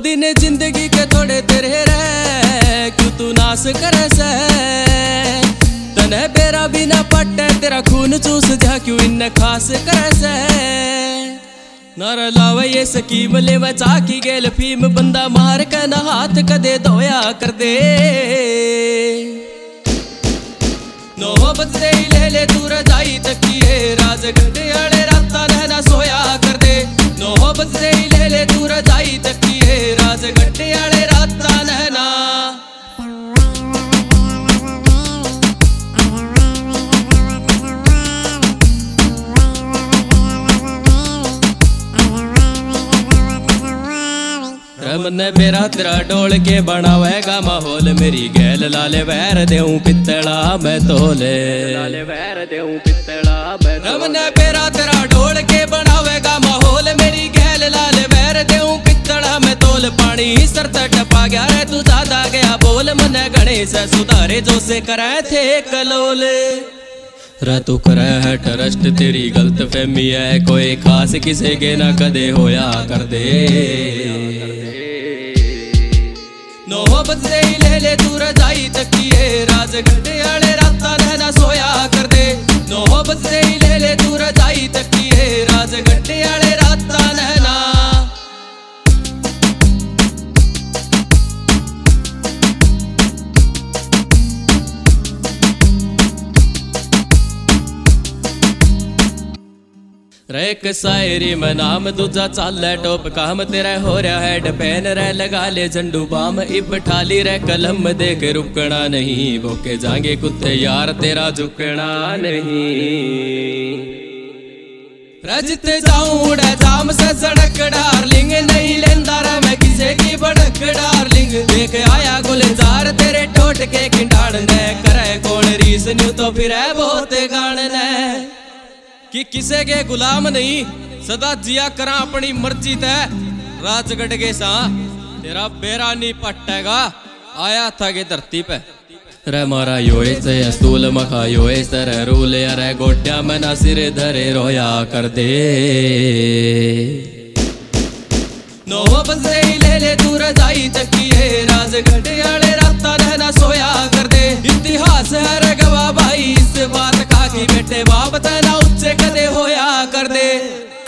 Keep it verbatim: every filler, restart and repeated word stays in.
दिन जिंदगी के थोड़े तेरे रह, क्यों तू नास करे से? तने बेरा बिना पट्टे तेरा खून चूस जा, क्यों इन्ने खास करे से? नारा लावे ये स्कीम ले बचा की गेल फीम, बंदा मार के ना हाथ कदे धोया कर दे। नौबत दे ले ले तू रजाई तकिए, राज गड्ढे आले राता रहना सोया कर दे। नौबत दे ले ले तू रजाई तकिए, राज गड्ढे आले राता रहना। मन्ने बेरा तेरा डोल के बनावेगा माहौल, मेरी गैल लाले वैर देऊं पित्तला मैं तोले। लाले वैर देऊं पित्तला मैं तोले। मन्ने बेरा तेरा डोल के बनावेगा माहौल, मेरी गैल लाले वैर देऊं पित्तला मैं तोल। पानी सर तक टपा गया रे तू ज्यादा गया बोल, मन्ने गणेश सुधारे जो से करे थे कलोल। रे तू करे है ट्रस्ट तेरी गलत फहमी है, कोई खास किसे के ना कदे होया कर दे। नौबत दे ले ले तू रजाई तकिए, राज गड्ढे आले राता रहना सोया कर दे। नौबत दे ले ले तू रजाई तकिए, राज गड्ढे आले राता रहना। एक शायरी में नाम दूजा चाल है टॉप काम, तेरा हो रहा है डपैन रे लगा ले झंडू बाम। इब ठाली रे कलम दे के रुकना नहीं, भोके जाएंगे कुत्ते यार तेरा झुकना नहीं। रजते जाऊं उड़े जाम से सड़क डार्लिंग, नहीं लेंदा रे मैं किसे की बड़क डार्लिंग। देख आया गुलजार तेरे टोट के किंडाड़ ने, करे कौन रीस न्यू तो फिर है बहुत गान ने। कि किसे के गुलाम नहीं सदा जिया करा अपनी मर्जी तय, राजगढ़ के सा तेरा बेरा नहीं पटेगा आया था के धरती पे। रे मारा योए से असूल मखा योए सर रूल, अरे गोड्या मना सिर धरे रोया कर दे। नौबत दे ले ले तू रजाई तकिए, राजगढ़ आले राता रहना सोया कर दे। इतिहास है रे गवाह भाई इस बात का कि बेटे बाप तना उच्चे कदे होया कर दे।